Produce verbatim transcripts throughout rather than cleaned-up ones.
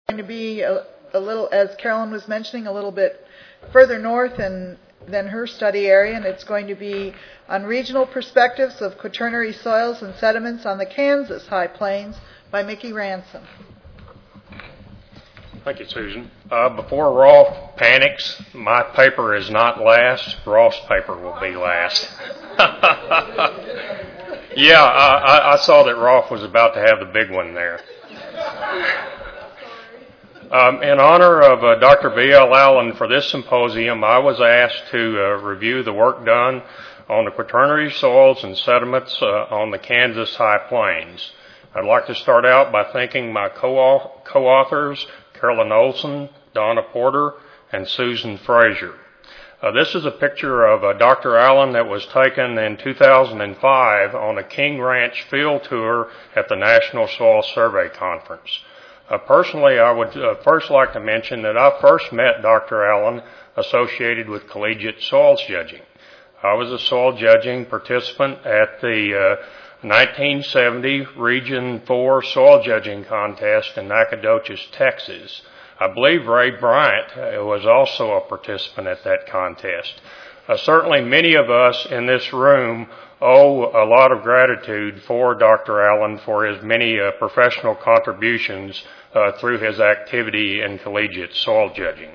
going to be a, a little, as Carolyn was mentioning, a little bit further north and than her study area, and it's going to be on regional perspectives of quaternary soils and sediments on the Kansas High Plains by Mickey Ransom. Thank you, Susan. Uh, before Rolf panics, my paper is not last. Rolf's paper will be last. Yeah, I, I saw that Rolf was about to have the big one there. Um, in honor of uh, Doctor B L Allen for this symposium, I was asked to uh, review the work done on the quaternary soils and sediments uh, on the Kansas High Plains. I'd like to start out by thanking my co- co-authors, Carolyn Olson, Donna Porter, and Susan Frazier. Uh, this is a picture of uh, Doctor Allen that was taken in two thousand five on a King Ranch field tour at the National Soil Survey Conference. Uh, personally, I would uh, first like to mention that I first met Doctor Allen associated with collegiate soils judging. I was a soil judging participant at the uh, nineteen seventy Region four Soil Judging Contest in Nacogdoches, Texas. I believe Ray Bryant uh, was also a participant at that contest. Uh, certainly many of us in this room owe a lot of gratitude for Doctor Allen for his many uh, professional contributions uh, through his activity in collegiate soil judging.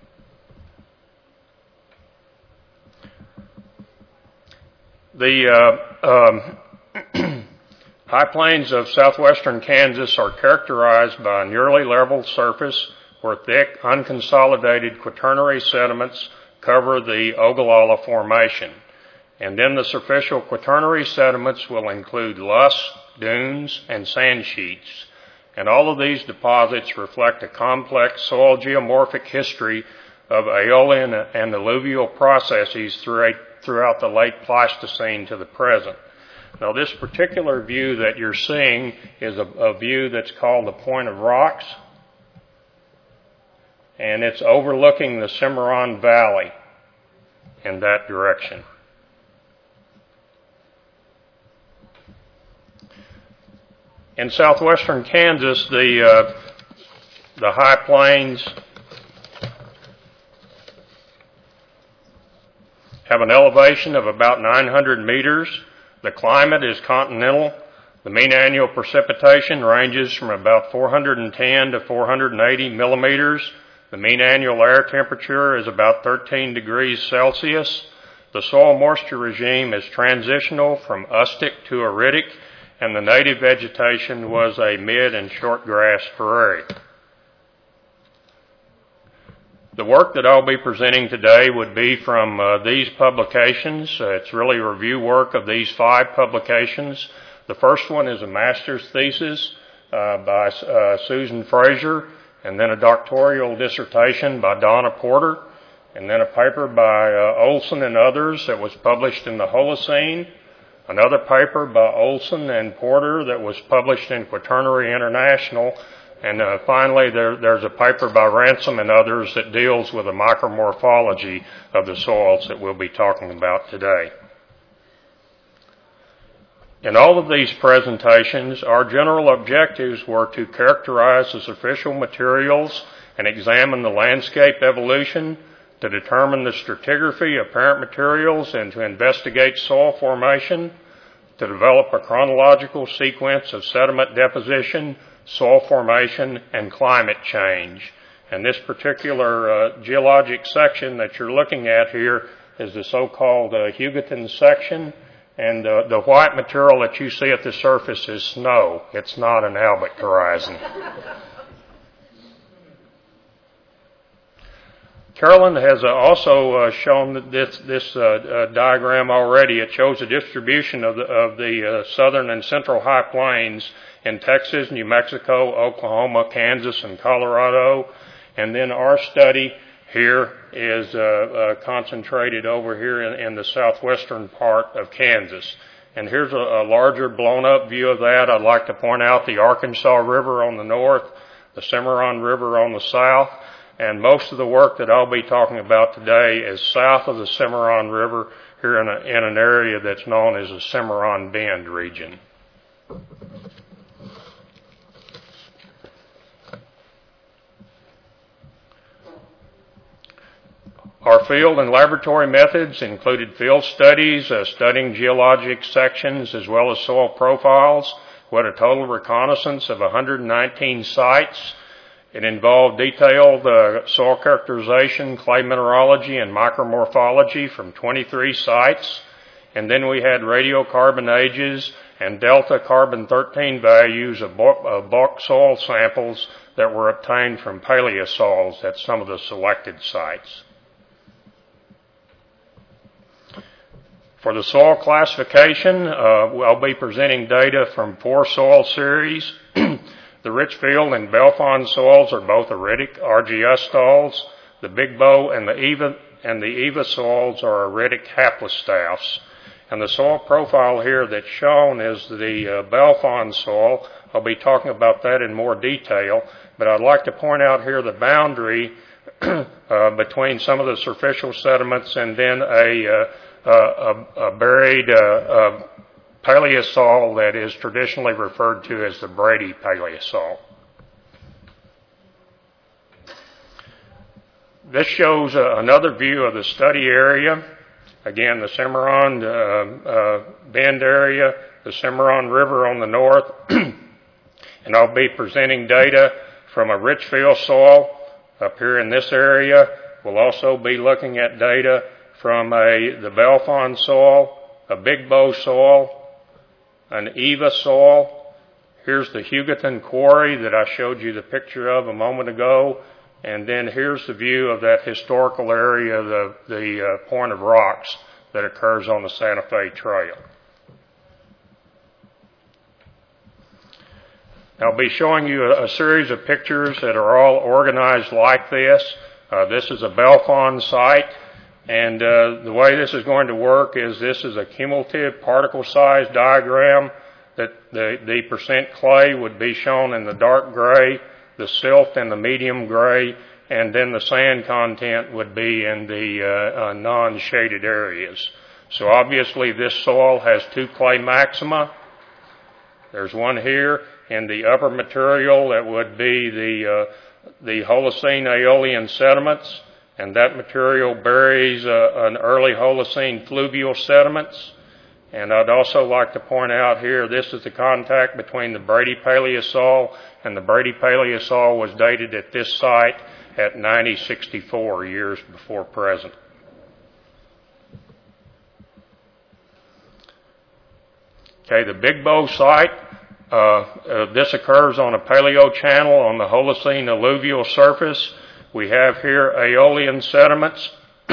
The uh, um, high plains of southwestern Kansas are characterized by a nearly level surface where thick, unconsolidated quaternary sediments cover the Ogallala Formation. And then the superficial quaternary sediments will include loess, dunes, and sand sheets. And all of these deposits reflect a complex soil geomorphic history of aeolian and alluvial processes throughout the late Pleistocene to the present. Now, this particular view that you're seeing is a, a view that's called the Point of Rocks, and it's overlooking the Cimarron Valley in that direction. In southwestern Kansas, the uh, the high plains have an elevation of about nine hundred meters. The climate is continental. The mean annual precipitation ranges from about four hundred ten to four hundred eighty millimeters. The mean annual air temperature is about thirteen degrees Celsius. The soil moisture regime is transitional from ustic to aeritic, and the native vegetation was a mid and short grass prairie. The work that I'll be presenting today would be from uh, these publications. Uh, it's really a review work of these five publications. The first one is a master's thesis uh, by uh, Susan Frazier, and then a doctoral dissertation by Donna Porter, and then a paper by uh, Olson and others that was published in the Holocene, another paper by Olson and Porter that was published in Quaternary International, and uh, finally there, there's a paper by Ransom and others that deals with the micromorphology of the soils that we'll be talking about today. In all of these presentations, our general objectives were to characterize the superficial materials and examine the landscape evolution, to determine the stratigraphy of parent materials and to investigate soil formation, to develop a chronological sequence of sediment deposition, soil formation, and climate change. And this particular uh, geologic section that you're looking at here is the so-called uh, Hugoton section. And uh, the white material that you see at the surface is snow. It's not an Albert horizon. Carolyn has uh, also uh, shown this, this uh, uh, diagram already. It shows the distribution of the, of the uh, southern and central high plains in Texas, New Mexico, Oklahoma, Kansas, and Colorado. And then our study here is uh, uh, concentrated over here in, in the southwestern part of Kansas. And here's a, a larger blown-up view of that. I'd like to point out the Arkansas River on the north, the Cimarron River on the south, and most of the work that I'll be talking about today is south of the Cimarron River here in, a, in an area that's known as the Cimarron Bend region. Our field and laboratory methods included field studies, uh, studying geologic sections as well as soil profiles. We had a total reconnaissance of one hundred nineteen sites. It involved detailed uh, soil characterization, clay mineralogy, and micromorphology from twenty-three sites. And then we had radiocarbon ages and delta carbon thirteen values of bulk soil samples that were obtained from paleosols at some of the selected sites. For the soil classification, uh, I'll be presenting data from four soil series. The Richfield and Belfond soils are both aeritic R G S soils. The Big Bow and the Eva and the Eva soils are aeritic haplostaphs. And the soil profile here that's shown is the uh, Belfond soil. I'll be talking about that in more detail, but I'd like to point out here the boundary uh, between some of the superficial sediments and then a, uh, a, a buried uh, uh, paleosol that is traditionally referred to as the Brady Paleosol. This shows uh, another view of the study area. Again, the Cimarron uh, uh, Bend area, the Cimarron River on the north, and I'll be presenting data from a Richfield soil up here in this area. We'll also be looking at data from a the Belfond soil, a Big Bow soil, an Eva soil. Here's the Hugoton Quarry that I showed you the picture of a moment ago. And then here's the view of that historical area, the, the uh, point of rocks that occurs on the Santa Fe Trail. I'll be showing you a, a series of pictures that are all organized like this. Uh, this is a Belfond site. And uh, the way this is going to work is this is a cumulative particle size diagram that the, the percent clay would be shown in the dark gray, the silt in the medium gray, and then the sand content would be in the uh, uh, non-shaded areas. So obviously this soil has two clay maxima. There's one here in the upper material that would be the, uh, the Holocene Aeolian sediments. And that material buries uh, an early Holocene fluvial sediments. And I'd also like to point out here, this is the contact between the Brady Paleosol, and the Brady Paleosol was dated at this site at ninety sixty-four, years before present. Okay, the Big Bow site, uh, uh, this occurs on a paleo channel on the Holocene alluvial surface. We have here Aeolian sediments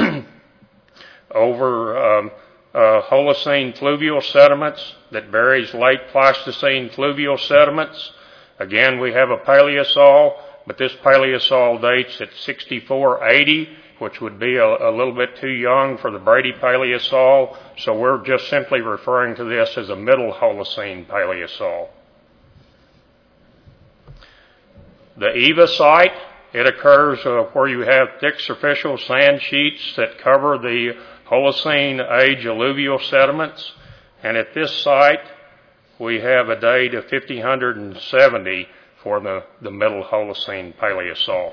over um, uh, Holocene fluvial sediments that buries late Pleistocene fluvial sediments. Again, we have a paleosol, but this paleosol dates at sixty-four eighty, which would be a, a little bit too young for the Brady Paleosol, so we're just simply referring to this as a middle Holocene paleosol. The Eva site, it occurs uh, where you have thick superficial sand sheets that cover the Holocene age alluvial sediments. And at this site, we have a date of fifty seventy for the, the middle Holocene Paleosol.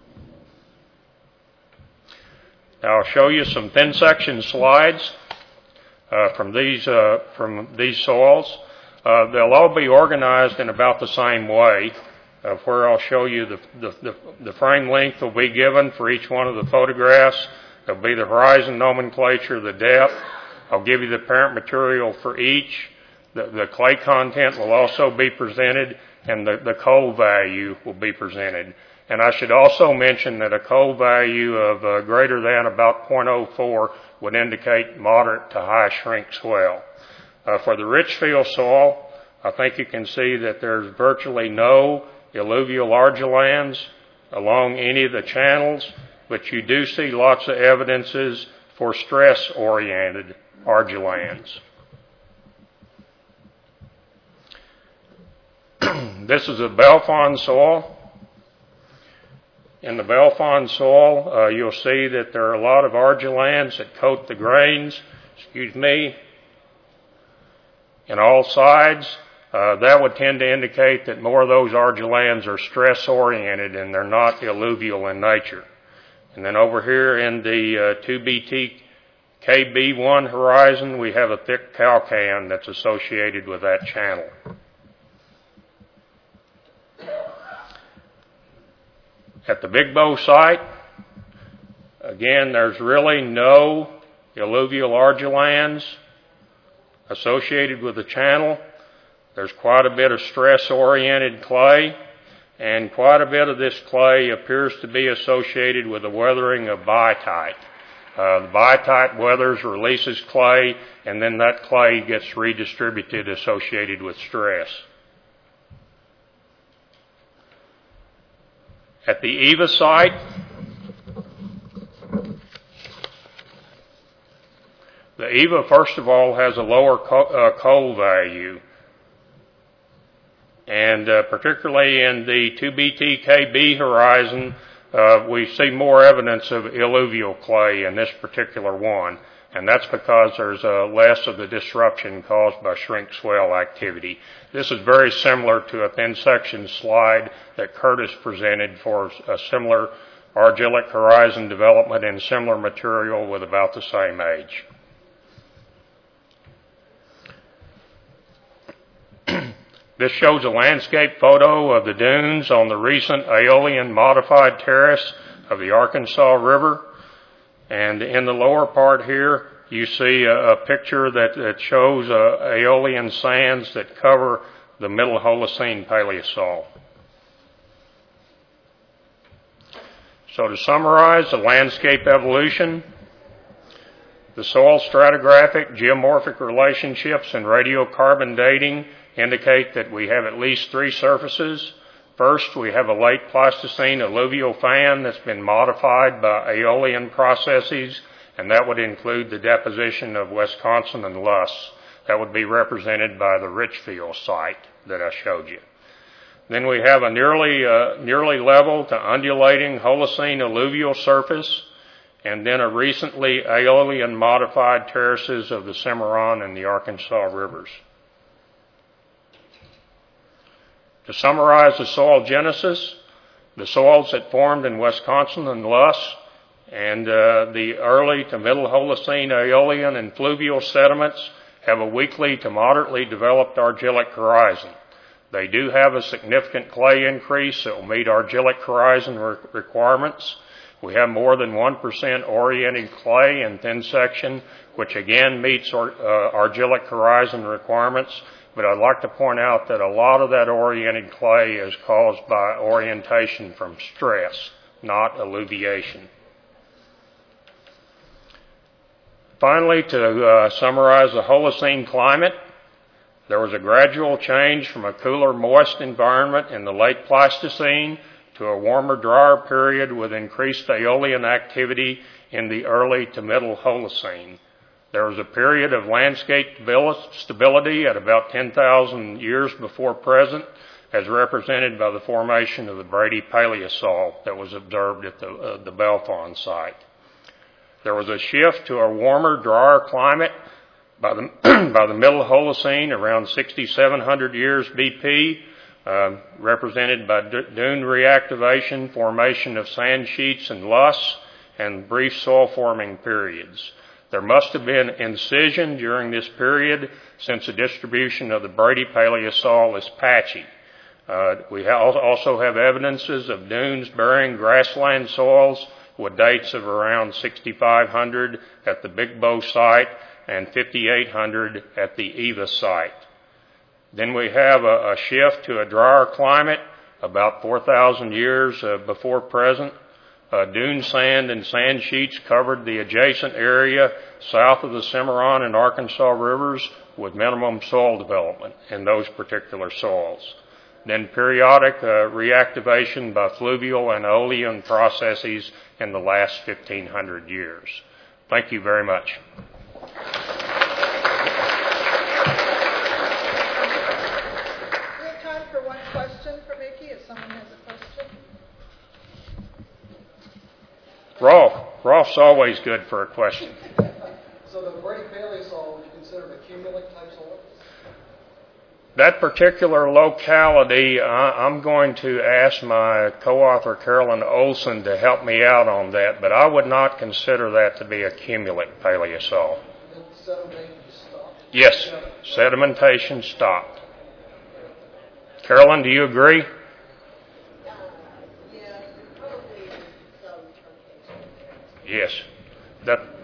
Now I'll show you some thin section slides uh, from these uh, from these soils. Uh, they'll all be organized in about the same way. Uh, where I'll show you the, the, the, the frame length will be given for each one of the photographs. There'll be the horizon nomenclature, the depth. I'll give you the parent material for each. The, the clay content will also be presented, and the, the coal value will be presented. And I should also mention that a coal value of uh, greater than about zero point zero four would indicate moderate to high shrink swell. Uh, for the Richfield soil, I think you can see that there's virtually no alluvial argillanes along any of the channels, but you do see lots of evidences for stress-oriented argillanes. This is a Belfond soil. In the Belfond soil, uh, you'll see that there are a lot of argillanes that coat the grains, excuse me, in all sides. Uh, that would tend to indicate that more of those argillanes are stress-oriented and they're not alluvial in nature. And then over here in the uh, two B T K B one horizon, we have a thick calcan that's associated with that channel. At the Big Bow site, again, there's really no alluvial argillans associated with the channel. There's quite a bit of stress-oriented clay, and quite a bit of this clay appears to be associated with the weathering of biotite. Uh, the biotite weathers, releases clay, and then that clay gets redistributed associated with stress. At the Eva site, the Eva, first of all, has a lower co- uh, coal value. And uh, particularly in the two B T K B horizon, uh, we see more evidence of alluvial clay in this particular one. And that's because there's uh, less of the disruption caused by shrink swell activity. This is very similar to a thin section slide that Curtis presented for a similar argillic horizon development in similar material with about the same age. This shows a landscape photo of the dunes on the recent Aeolian modified terrace of the Arkansas River. And in the lower part here, you see a, a picture that, that shows uh, Aeolian sands that cover the Middle Holocene Paleosol. So to summarize the landscape evolution, the soil stratigraphic geomorphic relationships and radiocarbon dating indicate that we have at least three surfaces. First, we have a late Pleistocene alluvial fan that's been modified by Aeolian processes, and that would include the deposition of Wisconsin and Luss. That would be represented by the Richfield site that I showed you. Then we have a nearly, uh, nearly level to undulating Holocene alluvial surface, and then a recently Aeolian modified terraces of the Cimarron and the Arkansas rivers. To summarize the soil genesis, the soils that formed in Wisconsin and Luss and uh, the early to middle Holocene Aeolian and fluvial sediments have a weakly to moderately developed argillic horizon. They do have a significant clay increase that will meet argillic horizon re- requirements. We have more than one percent oriented clay in thin section, which again meets ar- uh, argillic horizon requirements. But I'd like to point out that a lot of that oriented clay is caused by orientation from stress, not alluviation. Finally, to uh, summarize the Holocene climate, there was a gradual change from a cooler, moist environment in the late Pleistocene to a warmer, drier period with increased Aeolian activity in the early to middle Holocene. There was a period of landscape stability at about ten thousand years before present, as represented by the formation of the Brady Paleosol that was observed at the, uh, the Belfond site. There was a shift to a warmer, drier climate by the, by the middle Holocene around sixty-seven hundred years B P, uh, represented by d- dune reactivation, formation of sand sheets and loess, and brief soil forming periods. There must have been incision during this period since the distribution of the Brady Paleosol is patchy. Uh, we ha- also have evidences of dunes bearing grassland soils with dates of around sixty-five hundred at the Big Bow site and fifty-eight hundred at the Eva site. Then we have a, a shift to a drier climate about four thousand years uh, before present. Uh, dune sand and sand sheets covered the adjacent area south of the Cimarron and Arkansas rivers with minimum soil development in those particular soils. Then periodic uh, reactivation by fluvial and Aeolian processes in the last fifteen hundred years. Thank you very much. We have time for one question for Mickey, if someone has a question. Rolf. Rolf's always good for a question. So the Brady Paleosol, would you consider it a cumulate type soil? That particular locality, I, I'm going to ask my co-author Carolyn Olson to help me out on that, but I would not consider that to be a cumulate paleosol. Yes, sedimentation stopped. Carolyn, do you agree? Yes. That